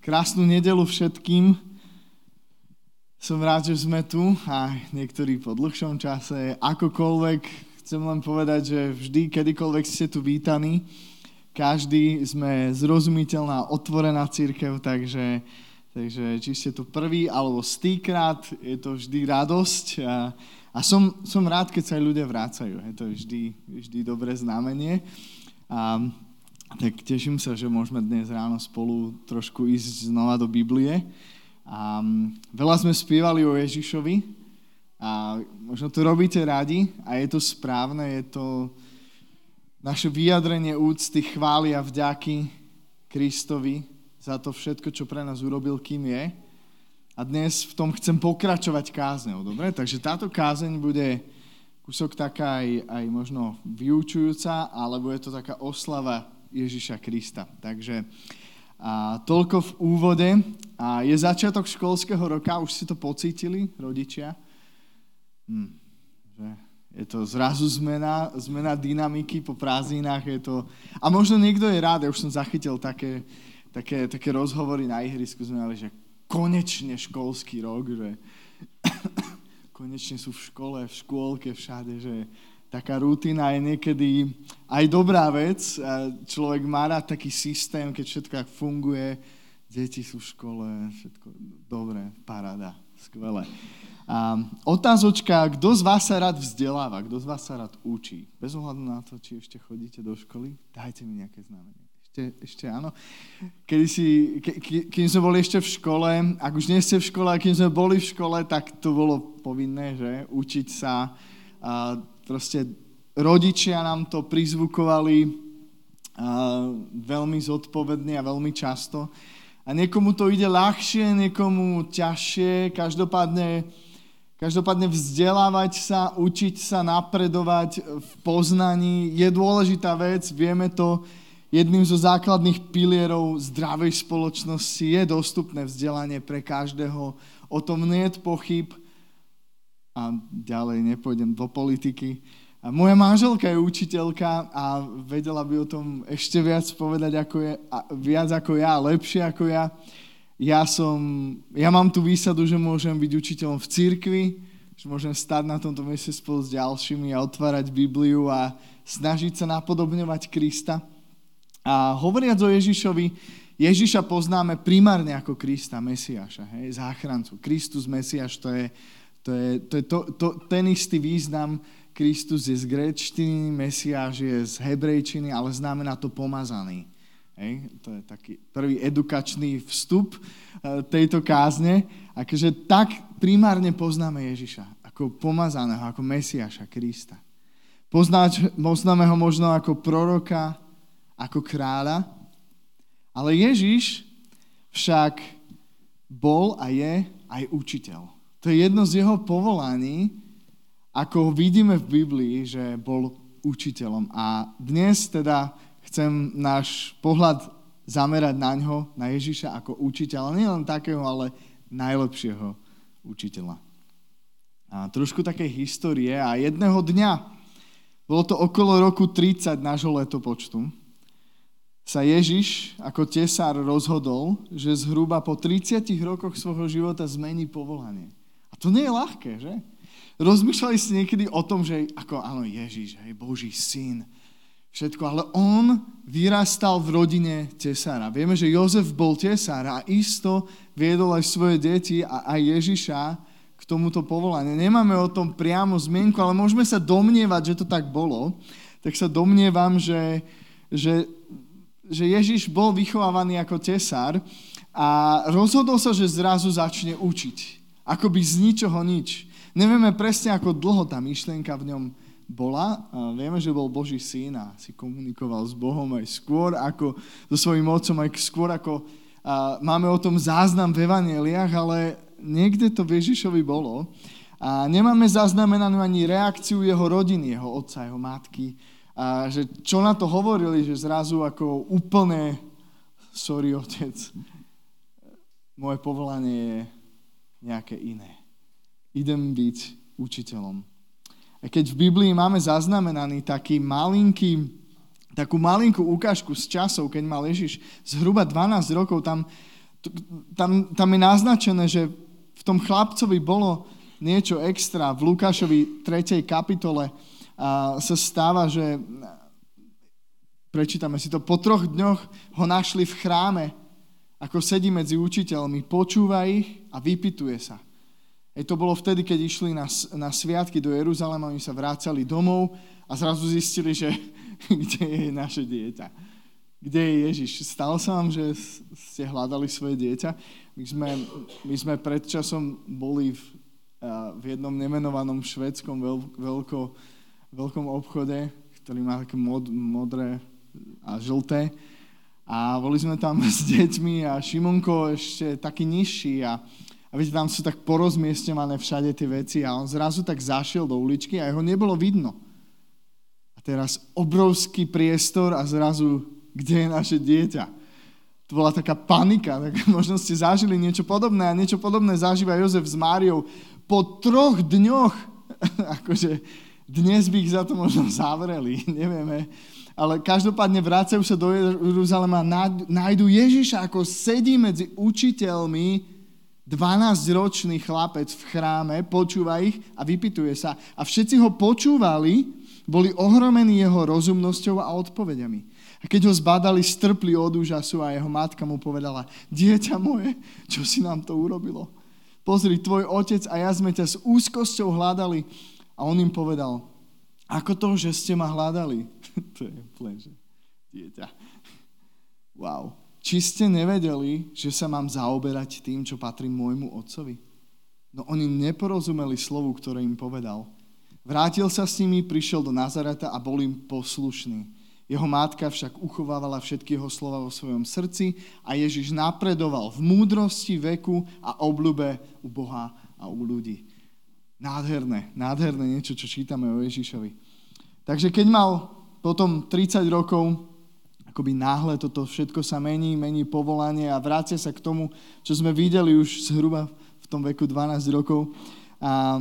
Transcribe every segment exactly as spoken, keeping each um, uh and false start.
Krásnu nedeľu všetkým. Som rád, že sme tu a niektorí po dlhšom čase. Akokoľvek, chcem len povedať, že vždy, kedykoľvek ste tu vítaní, každý sme zrozumiteľná, otvorená cirkev, takže, takže či ste tu prvý alebo stýkrát, je to vždy radosť a, a som, som rád, keď sa aj ľudia vrácajú. Je to vždy, vždy dobré znamenie. A tak teším sa, že môžeme dnes ráno spolu trošku ísť znova do Biblie. A veľa sme spievali o Ježišovi a možno to robíte radi a je to správne, je to naše vyjadrenie úcty, chvály a vďaky Kristovi za to všetko, čo pre nás urobil, kým je. A dnes v tom chcem pokračovať kázňou, dobre? Takže táto kázeň bude kúsok taká aj, aj možno vyučujúca, alebo je to taká oslava Ježiša Krista. Takže a, toľko v úvode. A je začiatok školského roka, už si to pocítili, rodičia? Hm, že je to zrazu zmena, zmena dynamiky po prázdninách. Je to... A možno niekto je rád, ja už som zachytil také, také, také rozhovory na ihrisku, sme mali, že konečne školský rok, že konečne sú v škole, v škôlke, všade, že taká rutina je niekedy aj dobrá vec. Človek má rád taký systém, keď všetko tak funguje. Deti sú v škole, všetko dobre, paráda, skvelé. A otázočka, kto z vás sa rád vzdeláva, kto z vás sa rád učí? Bez ohľadu na to, či ešte chodíte do školy, dajte mi nejaké znamenie. Ešte, ešte áno. Kedy si, ke, ke, kým sme boli ešte v škole, ak už nie ste v škole, a kým sme boli v škole, tak to bolo povinné, že? Učiť sa. A proste rodičia nám to prizvukovali a, veľmi zodpovedne a veľmi často. A niekomu to ide ľahšie, niekomu ťažšie. Každopádne, každopádne vzdelávať sa, učiť sa, napredovať v poznaní je dôležitá vec. Vieme to, jedným zo základných pilierov zdravej spoločnosti je dostupné vzdelanie pre každého. O tom nie je pochyb. A ďalej nepôjdem do politiky. A moja manželka je učiteľka a vedela by o tom ešte viac povedať ako je, viac ako ja, lepšie ako ja. Ja som, ja mám tú výsadu, že môžem byť učiteľom v cirkvi, že môžem stať na tomto mieste spolu s ďalšími a otvárať Bibliu a snažiť sa napodobňovať Krista. A hovoriac o Ježišovi, Ježiša poznáme primárne ako Krista, Mesiáša, hej, záchrancu. Kristus, Mesiáš, to je To je, to je to, to, ten istý význam. Kristus je z gréčtiny, Mesiáš je z hebrejčiny, ale znamená to pomazaný. Hej? To je taký prvý edukačný vstup tejto kázne. A keďže tak primárne poznáme Ježiša ako pomazaného, ako Mesiáša, Krista. Poznáč, poznáme ho možno ako proroka, ako kráľa, ale Ježiš však bol a je aj učiteľ. To je jedno z jeho povolaní, ako vidíme v Biblii, že bol učiteľom. A dnes teda chcem náš pohľad zamerať na ňo, na Ježiša ako učiteľa. Nie len takého, ale najlepšieho učiteľa. A trošku takej histórie. A jedného dňa, bolo to okolo roku tridsať nášho letopočtu, sa Ježiš ako tesár rozhodol, že zhruba po tridsiatich rokoch svojho života zmení povolanie. A to nie je ľahké, že? Rozmýšľali ste niekedy o tom, že ako áno, Ježiš, hej, Boží syn, všetko, ale on vyrastal v rodine tesára. Vieme, že Jozef bol tesár a isto viedol aj svoje deti a aj Ježiša k tomuto povolaniu. Nemáme o tom priamo zmienku, ale môžeme sa domnievať, že to tak bolo. Tak sa domnievam, že, že, že Ježiš bol vychovávaný ako tesár a rozhodol sa, že zrazu začne učiť. Akoby z ničoho nič. Nevieme presne, ako dlho tá myšlienka v ňom bola. Vieme, že bol Boží syn a si komunikoval s Bohom aj skôr ako so svojím otcom, aj skôr ako a máme o tom záznam v evanjeliách, ale niekde to v Ježišovi bolo. A nemáme zaznamenanú ani reakciu jeho rodiny, jeho otca, jeho matky. A že čo na to hovorili, že zrazu ako úplne sorry, otec, moje povolanie je nejaké iné. Idem byť učiteľom. A keď v Biblii máme zaznamenaný taký malinký takú malinkú ukážku z časov, keď mal Ježiš zhruba dvanásť rokov, tam, tam, tam je naznačené, že v tom chlapcovi bolo niečo extra. V Lukášovi tretej kapitole a, sa stáva, že prečítame si to, po troch dňoch ho našli v chráme, ako sedí medzi učiteľmi, počúva ich a vypytuje sa. Ej, to bolo vtedy, keď išli na, na sviatky do Jeruzalema, oni sa vrácali domov a zrazu zistili, že kde je naše dieťa. Kde je Ježiš? Stalo sa vám, že ste hľadali svoje dieťa? My sme, my sme pred časom boli v, v jednom nemenovanom švédskom veľ, veľko, veľkom obchode, ktorý má také mod, modré a žlté. A boli sme tam s deťmi a Šimonko ešte taký nižší a A viete, tam sú tak porozmiestňované všade tie veci a on zrazu tak zašiel do uličky a jeho nebolo vidno. A teraz obrovský priestor a zrazu, kde je naše dieťa? To bola taká panika, tak možno ste zažili niečo podobné a niečo podobné zažíva Jozef s Máriou. Po troch dňoch, akože dnes by ich za to možno zavreli, nevieme, ale každopádne vracajú sa do Jeruzalema a nájdu Ježiša, ako sedí medzi učiteľmi, dvanásťročný chlapec v chráme, počúva ich a vypytuje sa. A všetci ho počúvali, boli ohromení jeho rozumnosťou a odpovediami. A keď ho zbadali, strpli od úžasu a jeho matka mu povedala: dieťa moje, čo si nám to urobilo? Pozri, tvoj otec a ja sme ťa s úzkosťou hľadali. A on im povedal: ako to, že ste ma hľadali? To je úplne, že dieťa. Wow. Či ste nevedeli, že sa mám zaoberať tým, čo patrí môjmu otcovi? No oni neporozumeli slovu, ktoré im povedal. Vrátil sa s nimi, prišiel do Nazareta a bol im poslušný. Jeho mátka však uchovávala všetky jeho slova vo svojom srdci a Ježiš napredoval v múdrosti, veku a obľube u Boha a u ľudí. Nádherné, nádherné niečo, čo čítame o Ježišovi. Takže keď mal potom tridsať rokov, akoby náhle toto všetko sa mení, mení povolanie a vrácia sa k tomu, čo sme videli už zhruba v tom veku dvanásť rokov. A,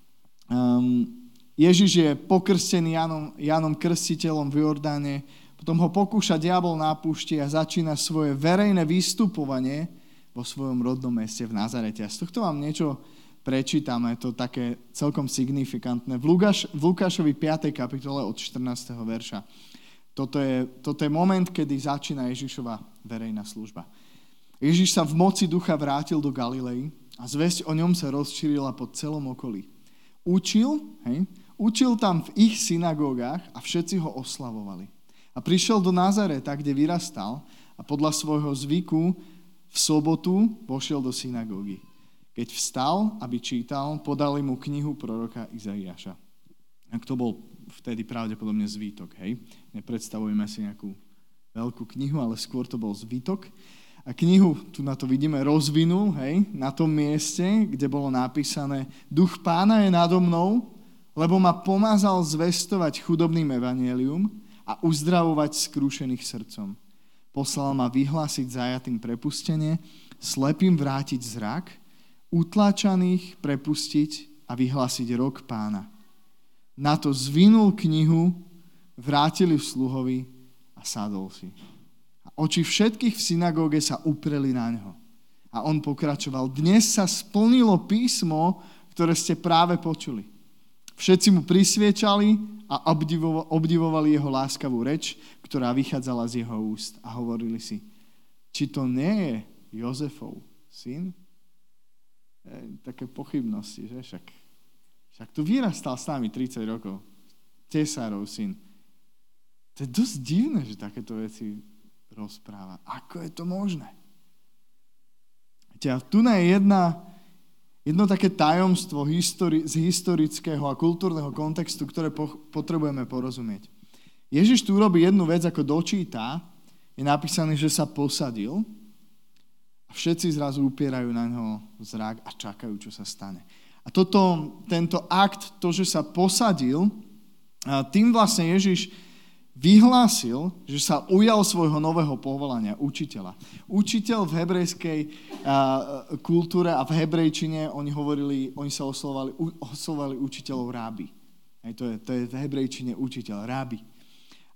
um, Ježiš je pokrstený Jánom, Jánom Krstiteľom v Jordáne, potom ho pokúša diabol na púšti a začína svoje verejné vystupovanie vo svojom rodnom meste v Nazarete. A z tohto vám niečo prečítame, to také celkom signifikantné. V, Lukáš, v Lukášovi piatej kapitole od štrnásteho verša. Toto je, toto je moment, kedy začína Ježišova verejná služba. Ježiš sa v moci ducha vrátil do Galilei a zvesť o ňom sa rozšírila po celom okolí. Učil, hej, učil tam v ich synagógach a všetci ho oslavovali. A prišiel do Nazareta, kde vyrastal a podľa svojho zvyku v sobotu vošiel do synagógy. Keď vstal, aby čítal, podali mu knihu proroka Izaiáša. Ak to bol vtedy pravdepodobne zvítok, hej. Nepredstavujeme si nejakú veľkú knihu, ale skôr to bol zvítok. A knihu, tu na to vidíme, rozvinul, hej, na tom mieste, kde bolo napísané: Duch Pána je nado mnou, lebo ma pomazal zvestovať chudobným evanjelium a uzdravovať skrúšených srdcom. Poslal ma vyhlásiť zajatým prepustenie, slepým vrátiť zrak, utláčaných prepustiť a vyhlásiť rok Pána. Na to zvinul knihu, vrátili sluhovi a sadol si. A oči všetkých v synagóge sa upreli na ňo. A on pokračoval: dnes sa splnilo písmo, ktoré ste práve počuli. Všetci mu prisviečali a obdivovali jeho láskavú reč, ktorá vychádzala z jeho úst. A hovorili si: či to nie je Jozefov syn? E, také pochybnosti, že však... Však tu vyrastal s nami tridsať rokov. Tesárov syn. To je dosť divné, že takéto veci rozpráva. Ako je to možné? A tu je jedna, jedno také tajomstvo histori- z historického a kultúrneho kontextu, ktoré po- potrebujeme porozumieť. Ježiš tu urobí jednu vec, ako dočíta, je napísané, že sa posadil a všetci zrazu upierajú na ňo zrak a čakajú, čo sa stane. A toto, tento akt, to, že sa posadil, tým vlastne Ježiš vyhlásil, že sa ujal svojho nového povolania, učiteľa. Učiteľ v hebrejskej kultúre a v hebrejčine, oni hovorili, oni sa oslovovali, oslovovali učiteľov rábi. To je, to je v hebrejčine učiteľ, rábi.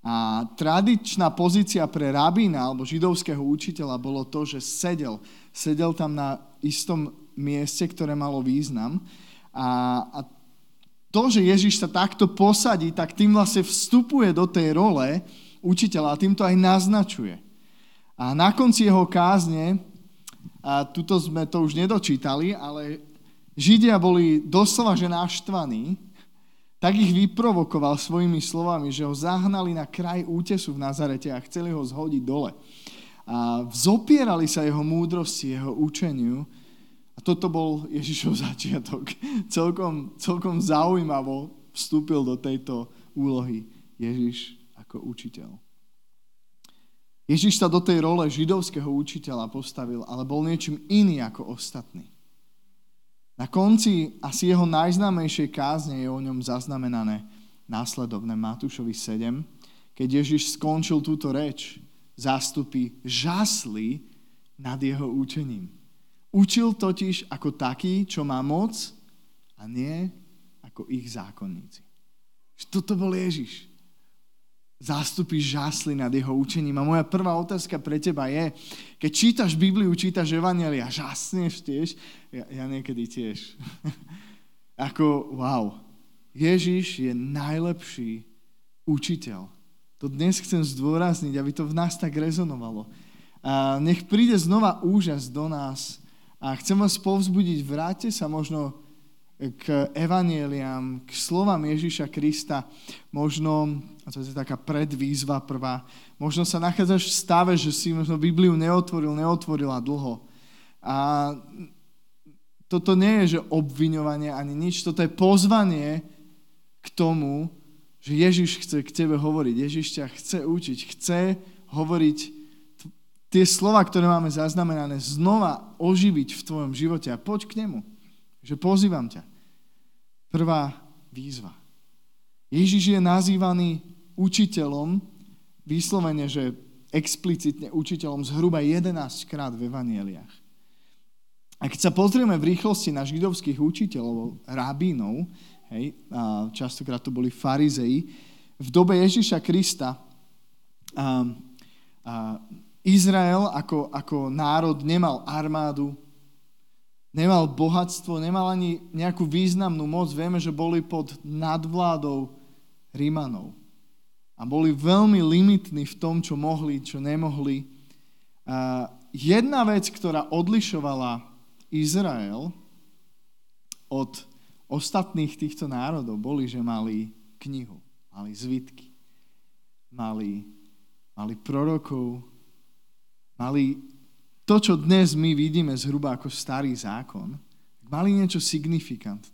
A tradičná pozícia pre rabína alebo židovského učiteľa bolo to, že sedel. Sedel tam na istom mieste, ktoré malo význam. A, a to, že Ježiš sa takto posadí, tak tým vlastne vstupuje do tej role učiteľa a tým to aj naznačuje. A na konci jeho kázne, a tuto sme to už nedočítali, ale Židia boli doslova že naštvaní, tak ich vyprovokoval svojimi slovami, že ho zahnali na kraj útesu v Nazarete a chceli ho zhodiť dole. A vzopierali sa jeho múdrosti, jeho učeniu. A toto bol Ježišov začiatok. Celkom, celkom zaujímavo vstúpil do tejto úlohy Ježiš ako učiteľ. Ježiš sa do tej role židovského učiteľa postavil, ale bol niečím iný ako ostatní. Na konci asi jeho najznámejšej kázne je o ňom zaznamenané následovné Matúšovi sedem. Keď Ježiš skončil túto reč, zástupy žasli nad jeho učením. Učil totiž ako taký, čo má moc a nie ako ich zákonníci. Toto bol Ježiš. Zástupy žasli nad jeho učením. A moja prvá otázka pre teba je, keď čítaš Bibliu, čítaš Evanjelia, žasneš tiež? Ja, ja niekedy tiež. Ako, wow, Ježiš je najlepší učiteľ. To dnes chcem zdôrazniť, aby to v nás tak rezonovalo. A nech príde znova úžas do nás. A chcem vás povzbudiť, vráťte sa možno k evanjeliám, k slovám Ježiša Krista. Možno, a to je taká predvýzva prvá, možno sa nachádzaš v stave, že si možno Bibliu neotvoril, neotvorila dlho. A toto nie je, že obviňovanie ani nič, toto je pozvanie k tomu, že Ježiš chce k tebe hovoriť. Ježiš ťa chce učiť, chce hovoriť tie slova, ktoré máme zaznamenané, znova oživiť v tvojom živote a poď k nemu. Že pozývam ťa. Prvá výzva. Ježiš je nazývaný učiteľom, vyslovene, že explicitne učiteľom zhruba jedenásť krát v evanjeliách. A keď sa pozrieme v rýchlosti na židovských učiteľov, rabínov, hej, a častokrát to boli farizei, v dobe Ježiša Krista a, a Izrael ako, ako národ nemal armádu, nemal bohatstvo, nemal ani nejakú významnú moc. Vieme, že boli pod nadvládou Rimanov. A boli veľmi limitní v tom, čo mohli, čo nemohli. A jedna vec, ktorá odlišovala Izrael od ostatných týchto národov, boli, že mali knihu, mali zvitky, mali, mali prorokov, mali to, čo dnes my vidíme zhruba ako starý zákon, mali niečo signifikantné.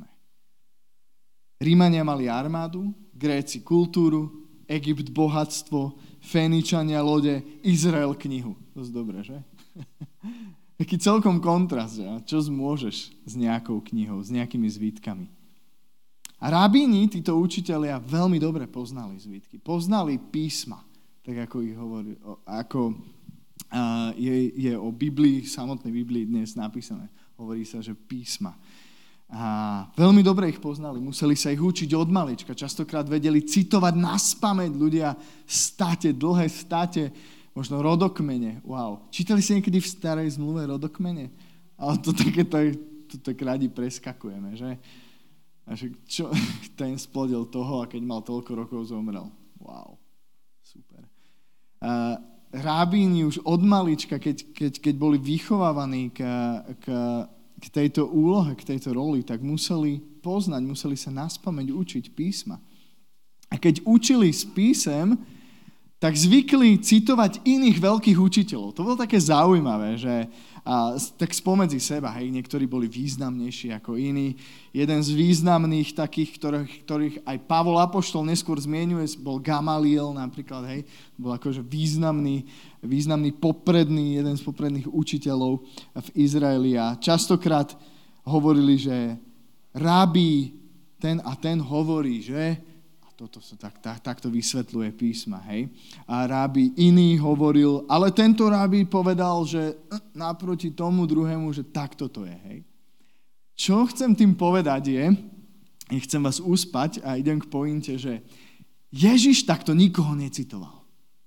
Rímania mali armádu, Gréci kultúru, Egypt bohatstvo, Féničania lode, Izrael knihu. Dosť dobre, že? Taký celkom kontrast, že? Čo zmôžeš s nejakou knihou, s nejakými zvítkami. A rabíni, títo učitelia, veľmi dobre poznali zvítky. Poznali písma, tak ako ich hovorí, ako Uh, je, je o Biblii, samotnej Biblii dnes napísané. Hovorí sa, že písma. A veľmi dobre ich poznali, museli sa ich učiť od malička. Častokrát vedeli citovať naspamäť ľudia státe, dlhé státe, možno rodokmene. Wow. Čítali ste niekedy v starej zmluve rodokmene? Ale to takéto to, to radi preskakujeme, že? A že čo, ten splodil toho a keď mal toľko rokov, zomrel. Wow. Super. Uh, Rabíni už od malička, keď, keď, keď boli vychovávaní k, k, k tejto úlohe, k tejto roli, tak museli poznať, museli sa naspamäť učiť písma. A keď učili z písem, tak zvykli citovať iných veľkých učiteľov. To bolo také zaujímavé, že a, tak spomedzi seba, hej, niektorí boli významnejší ako iní. Jeden z významných takých, ktorých, ktorých aj Pavol apoštol neskôr zmienuje, bol Gamaliel napríklad, hej, bol akože významný, významný popredný, jeden z popredných učiteľov v Izraeli a častokrát hovorili, že rabí ten a ten hovorí, že toto sa tak, tak, takto vysvetľuje písma, hej. A rábi iný hovoril, ale tento rábi povedal, že naproti tomu druhému, že takto to je, hej. Čo chcem tým povedať je, chcem vás uspať a idem k pointe, že Ježiš takto nikoho necitoval.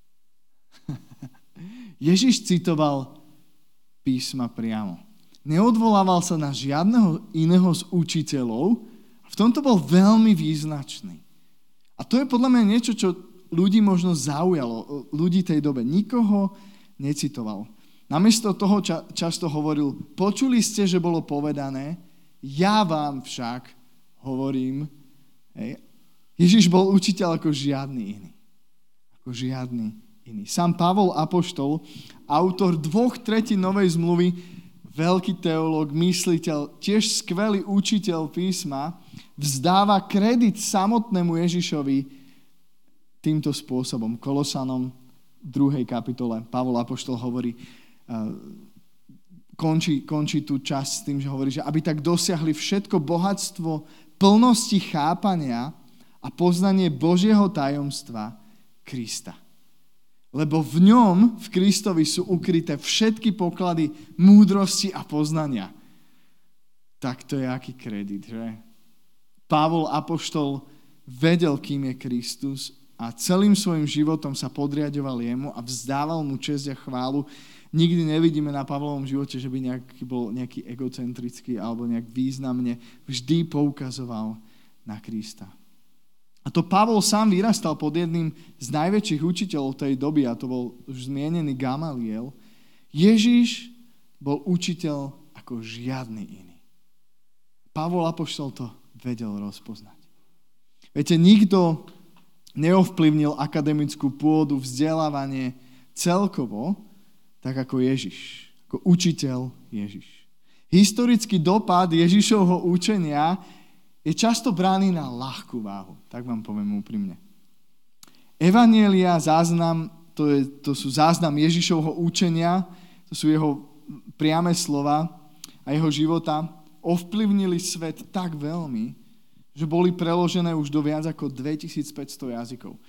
Ježiš citoval písma priamo. Neodvolával sa na žiadneho iného z učiteľov a v tomto bol veľmi význačný. A to je podľa mňa niečo, čo ľudí možno zaujalo, ľudí tej dobe. Nikoho necitoval. Namiesto toho ča- často hovoril, počuli ste, že bolo povedané, ja vám však hovorím. Hej. Ježiš bol učiteľ ako žiadny iný. Ako žiadny iný. Sám Pavol apoštol, autor dvoch tretín Novej zmluvy, veľký teológ, mysliteľ, tiež skvelý učiteľ písma, vzdáva kredit samotnému Ježišovi týmto spôsobom. Kolosanom druhej kapitole Pavol apoštol hovorí, uh, končí, končí tú časť s tým, že hovorí, že aby tak dosiahli všetko bohatstvo plnosti chápania a poznanie Božieho tajomstva Krista. Lebo v ňom, v Kristovi, sú ukryté všetky poklady múdrosti a poznania. Tak to je aký kredit, že? Pavol apoštol vedel, kým je Kristus a celým svojim životom sa podriaďoval jemu a vzdával mu česť a chválu. Nikdy nevidíme na Pavlovom živote, že by nejaký, bol nejaký egocentrický alebo nejak významne. Vždy poukazoval na Krista. A to Pavol sám vyrastal pod jedným z najväčších učiteľov tej doby, a to bol už zmienený Gamaliel. Ježiš bol učiteľ ako žiadny iný. Pavol apoštol to vedel rozpoznať. Viete, nikto neovplyvnil akademickú pôdu, vzdelávanie celkovo, tak ako Ježiš, ako učiteľ Ježiš. Historický dopad Ježišovho učenia je často braný na ľahkú váhu. Tak vám poviem úprimne. Evanjelia, záznam, to, je, to sú záznam Ježišovho učenia, to sú jeho priame slova a jeho života, ovplyvnili svet tak veľmi, že boli preložené už do viac ako dvetisícpäťsto jazykov.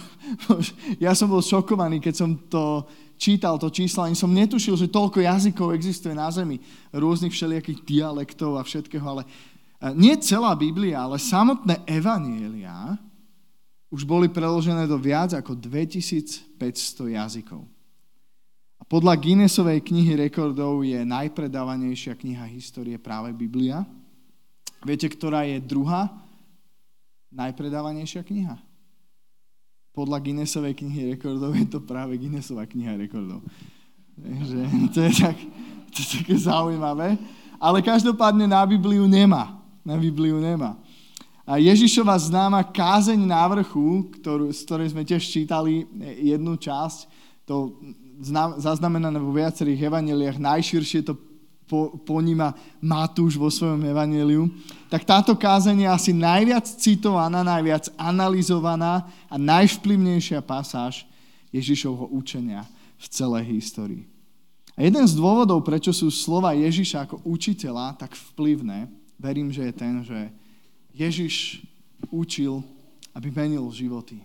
Ja som bol šokovaný, keď som to čítal, to číslo, ani som netušil, že toľko jazykov existuje na zemi, rôznych všelijakých dialektov a všetkého, ale nie celá Biblia, ale samotné evanjelia už boli preložené do viac ako dvetisícpäťsto jazykov. A podľa Guinnessovej knihy rekordov je najpredávanejšia kniha histórie práve Biblia. Viete, ktorá je druhá najpredávanejšia kniha? Podľa Guinnessovej knihy rekordov je to práve Guinnessová kniha rekordov. Takže to je, tak, to je také zaujímavé. Ale každopádne na Bibliu nemá. Na Bibliu nemá. A Ježišova známa kázeň na vrchu, ktorú, z ktorej sme tiež čítali jednu časť, to zaznamenané vo viacerých evanjeliách, najširšie to po, poníma Matúš vo svojom evanjeliu, tak táto kázeň je asi najviac citovaná, najviac analyzovaná a najvplyvnejšia pasáž Ježišovho učenia v celej histórii. A jeden z dôvodov, prečo sú slova Ježiša ako učiteľa tak vplyvné, verím, že je ten, že Ježiš učil, aby menil životy.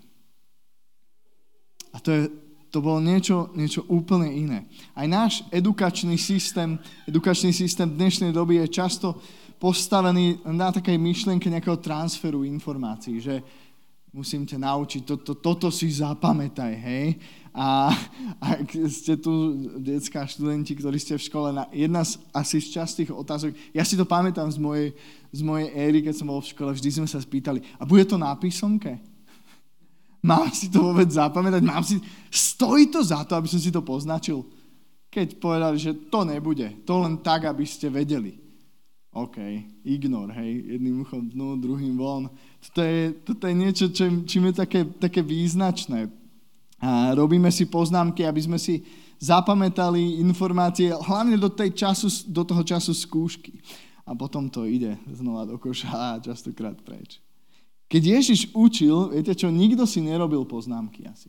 A to, je, to bolo niečo, niečo úplne iné. Aj náš edukačný systém, edukačný systém dnešnej doby je často postavený na takej myšlienke nejakého transferu informácií, že musím ťa naučiť, to, to, toto si zapamätaj, hej. A ak ste tu detská študenti, ktorí ste v škole, na, jedna z asi z častých otázok, ja si to pamätám z mojej, z mojej éry, keď som bol v škole, vždy sme sa spýtali, a bude to na písomke? Mám si to vôbec zapamätať? Mám si, stojí to za to, aby som si to poznačil? Keď povedali, že to nebude, to len tak, aby ste vedeli. OK, ignor, hej, jedným uchom dnu, druhým von. Toto je, toto je niečo, čím, čím je také, také význačné. A robíme si poznámky, aby sme si zapamätali informácie, hlavne do, tej času, do toho času skúšky. A potom to ide znova do koša a častokrát preč. Keď Ježiš učil, viete čo, nikto si nerobil poznámky asi.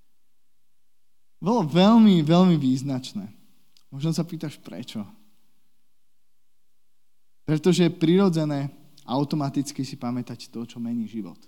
Bolo veľmi, veľmi význačné. Možno sa pýtaš, prečo? Pretože je prirodzené automaticky si pamätať to, čo mení život.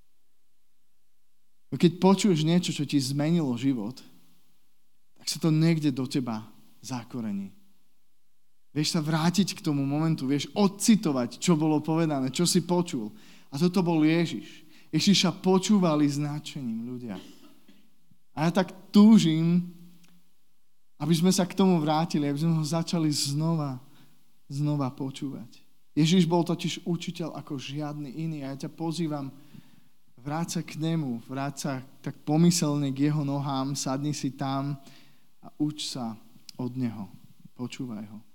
Keď počuješ niečo, čo ti zmenilo život, tak sa to niekde do teba zakorení. Vieš sa vrátiť k tomu momentu, vieš odcitovať, čo bolo povedané, čo si počul. A toto bol Ježiš. Ježiša počúvali s nadšením ľudia. A ja tak túžim, aby sme sa k tomu vrátili, aby sme ho začali znova, znova počúvať. Ježiš bol totiž učiteľ ako žiadny iný a ja ťa pozývam, vráť sa k nemu, vráť sa tak pomyselne k jeho nohám, sadni si tam a uč sa od neho. Počúvaj ho.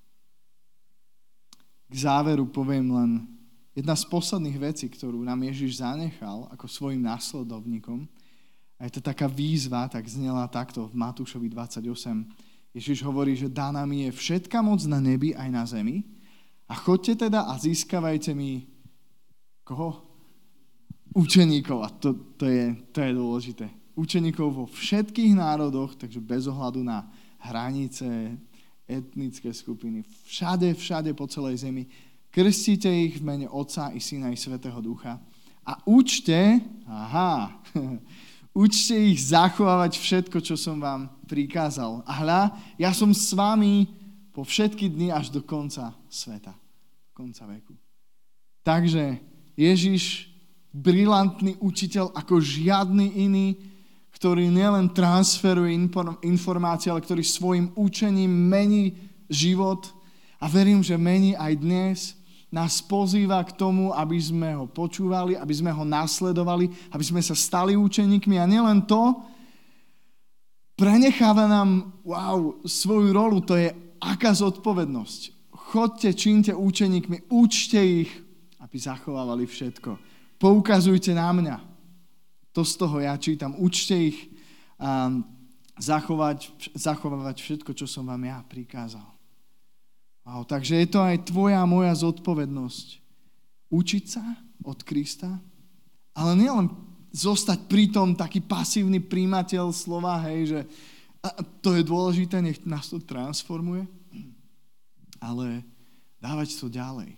K záveru poviem len jedna z posledných vecí, ktorú nám Ježiš zanechal ako svojim následovníkom. A je to taká výzva, tak znela takto v Matúšovi dvadsaťosem. Ježiš hovorí, že daná mi je všetka moc na nebi aj na zemi a choďte teda a získavajte mi koho? Učeníkov. A to, to, je, to je dôležité. Učeníkov vo všetkých národoch, takže bez ohľadu na hranice, etnické skupiny, všade, všade po celej zemi. Krstite ich v mene Otca i Syna i Svätého Ducha a učte, aha, učte ich zachovávať všetko, čo som vám prikázal. A hľa, ja som s vami po všetky dni až do konca sveta, konca veku. Takže Ježiš, brilantný učiteľ ako žiadny iný, ktorý nielen transferuje informácie, ale ktorý svojim učením mení život a verím, že mení aj dnes, nás pozýva k tomu, aby sme ho počúvali, aby sme ho nasledovali, aby sme sa stali učeníkmi a nielen to, prenecháva nám wow, svoju rolu, to je aká zodpovednosť. Chodte, čínte učeníkmi, učte ich, aby zachovávali všetko. Poukazujte na mňa. To z toho ja čítam. Učte ich um, zachovať, zachovávať všetko, čo som vám ja prikázal. Wow, takže je to aj tvoja a moja zodpovednosť. Učiť sa od Krista, ale nielen zostať pri tom taký pasívny príjmateľ slova, hej, že a to je dôležité, nech nás to transformuje, ale dávať to ďalej.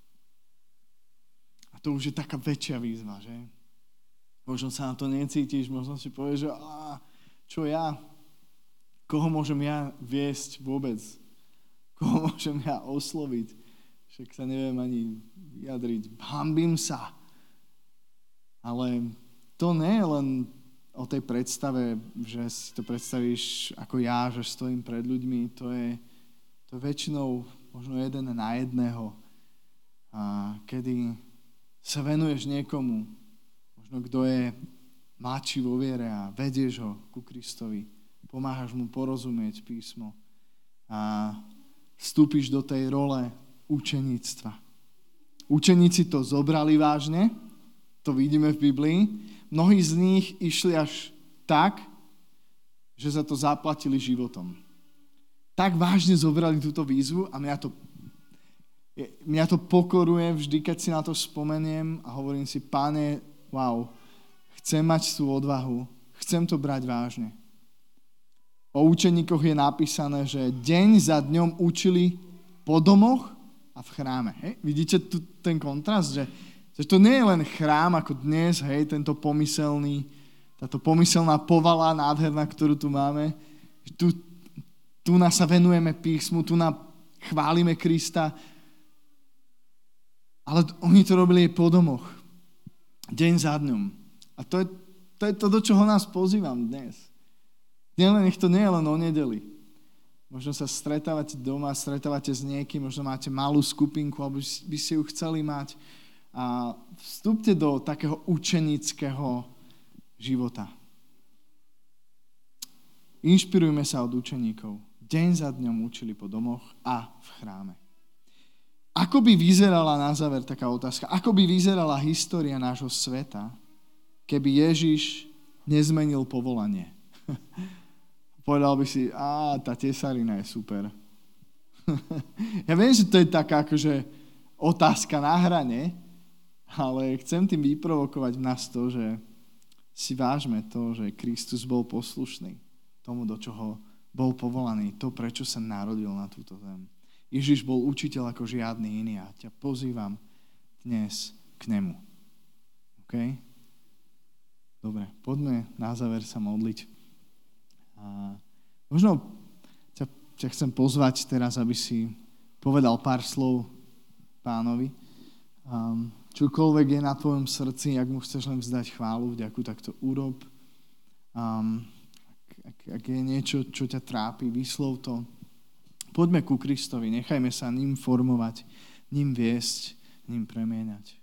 A to už je taká väčšia výzva, že? Možno sa na to necítiš, možno si povieš, že á, čo ja? Koho môžem ja viesť vôbec? Koho môžem ja osloviť? Však sa neviem ani vyjadriť. Hanbím sa. Ale to nie je len o tej predstave, že si to predstavíš ako ja, že stojím pred ľuďmi. To je, to je väčšinou možno jeden na jedného. A kedy sa venuješ niekomu, možno kto je mladší vo viere a vedieš ho ku Kristovi, pomáhaš mu porozumieť písmo a vstúpiš do tej role učeníctva. Učeníci to zobrali vážne, to vidíme v Biblii. Mnohí z nich išli až tak, že za to zaplatili životom. Tak vážne zobrali túto výzvu a mňa to, mňa to pokoruje vždy, keď si na to spomeniem a hovorím si, Páne, wow, chcem mať tú odvahu, chcem to brať vážne. O učeníkoch je napísané, že deň za dňom učili po domoch a v chráme. Hej? Vidíte tu ten kontrast, že, že to nie je len chrám ako dnes, hej, tento pomyselný, táto pomyselná povala nádherná, ktorú tu máme. Tu, tu nás sa venujeme písmu, tu nám chválime Krista, ale oni to robili po domoch. Deň za dňom. A to je, to je to, do čoho nás pozývam dnes. Nielen, nech to nie je len o nedeli. Možno sa stretávate doma, stretávate s niekým, možno máte malú skupinku, alebo by ste ju chceli mať. A vstúpte do takého učenického života. Inšpirujme sa od učeníkov. Deň za dňom učili po domoch a v chráme. Ako by vyzerala na záver taká otázka, ako by vyzerala história nášho sveta, keby Ježiš nezmenil povolanie? Povedal by si, á, tá tesarina je super. Ja viem, že to je taká akože otázka na hrane, ale chcem tým vyprovokovať v nás to, že si vážme to, že Kristus bol poslušný tomu, do čoho bol povolaný, to, prečo sa narodil na túto zem. Ježiš bol učiteľ ako žiadny iný a ťa pozývam dnes k nemu. OK? Dobre, poďme na záver sa modliť. A možno ťa, ťa chcem pozvať teraz, aby si povedal pár slov Pánovi. Um, čokoľvek je na tvojom srdci, ak mu chceš len vzdať chválu, vďaku, tak to urob. Um, ak, ak je niečo, čo ťa trápi, vyslov to. Poďme ku Kristovi, nechajme sa ním formovať, ním viesť, ním premieňať.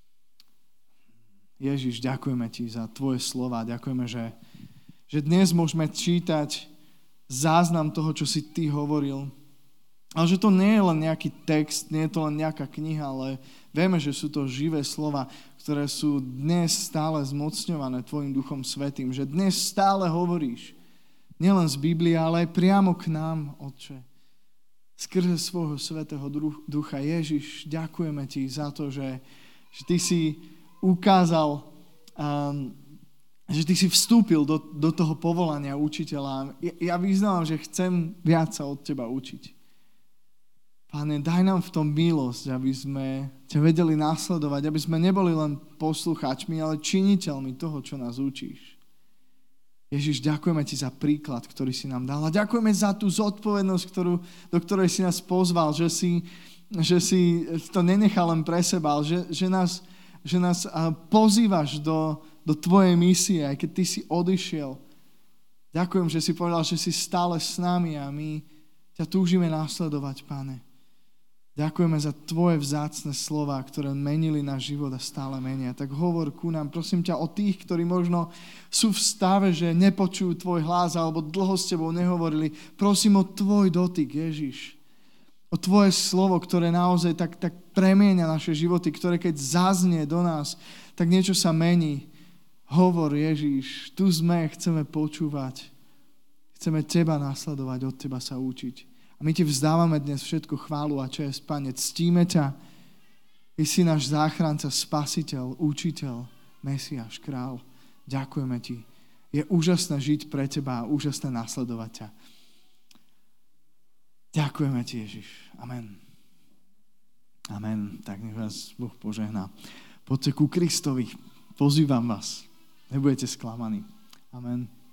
Ježiš, ďakujeme ti za tvoje slova, ďakujeme, že, že dnes môžeme čítať záznam toho, čo si ty hovoril. Ale že to nie je len nejaký text, nie je to len nejaká kniha, ale vieme, že sú to živé slova, ktoré sú dnes stále zmocňované tvojim Duchom Svätým. Že dnes stále hovoríš, nielen z Biblie, ale aj priamo k nám, Otče. Skrze svojho Svätého Ducha. Ježiš, ďakujeme ti za to, že, že ty si ukázal, um, že ty si vstúpil do, do toho povolania učiteľa. Ja, ja vyznávam, že chcem viac sa od teba učiť. Pane, daj nám v tom milosť, aby sme ťa vedeli nasledovať, aby sme neboli len poslucháčmi, ale činiteľmi toho, čo nás učíš. Ježiš, ďakujeme ti za príklad, ktorý si nám dal. A ďakujeme za tú zodpovednosť, ktorú, do ktorej si nás pozval, že si, že si to nenechal len pre seba, že, že nás, že nás pozývaš do, do tvojej misie, aj keď ty si odišiel. Ďakujem, že si povedal, že si stále s nami a my ťa túžime nasledovať, Pane. Ďakujeme za tvoje vzácne slova, ktoré menili náš život a stále menia. Tak hovor ku nám, prosím ťa, o tých, ktorí možno sú v stave, že nepočujú tvoj hlas alebo dlho s tebou nehovorili. Prosím o tvoj dotyk, Ježiš. O tvoje slovo, ktoré naozaj tak, tak premieňa naše životy, ktoré keď zaznie do nás, tak niečo sa mení. Hovor, Ježiš, tu sme, chceme počúvať. Chceme teba nasledovať, od teba sa učiť. A my ti vzdávame dnes všetku chválu a česť, Pane, ctíme ťa. Ty si náš záchranca, spasiteľ, učiteľ, Mesiáš, král. Ďakujeme ti. Je úžasné žiť pre teba a úžasné nasledovať ťa. Ďakujeme ti, Ježiš. Amen. Amen. Tak nech vás Boh požehná. Poďte ku Kristovi. Pozývam vás. Nebudete sklamaní. Amen.